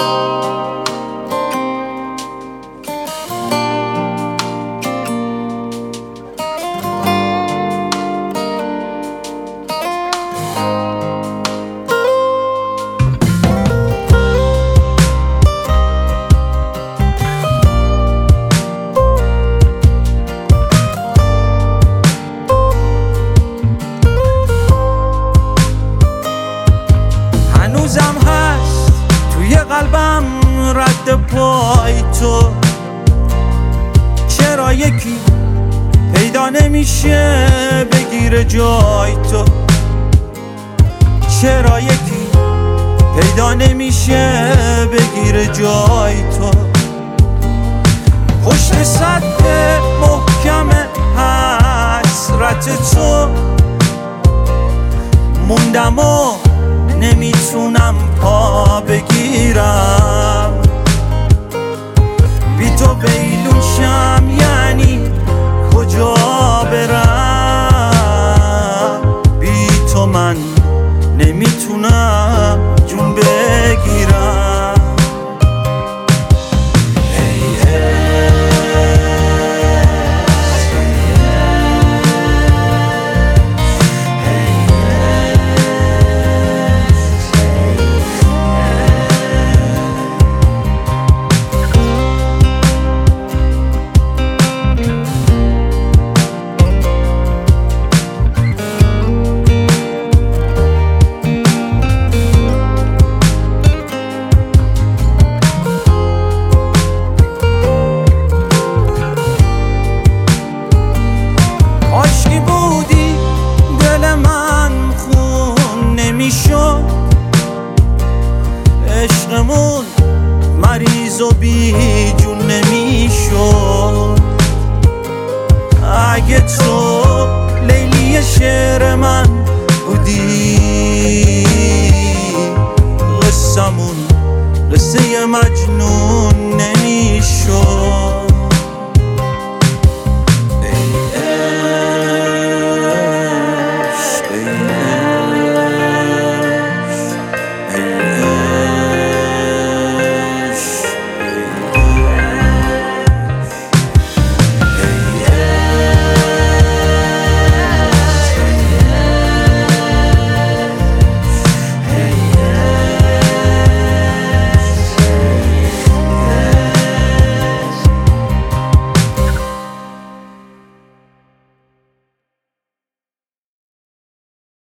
هنوزم هست توی قلبم رد پای تو، چرا یکی پیدا نمیشه بگیره جای تو، چرا یکی پیدا نمیشه بگیره جای تو. پشت سد محکم حسرت تو موندم و نمیتونم پا بگیرم، بی تو بیلون شم یعنی کجا برم، بی تو من نمیتونم جون بگیرم. عاشقی بودی دل من خون نمیشد، عشقمون مریض و بی جون نمیشد. اگه تو لیلی شعر من بودی، قصمون قصه مجنون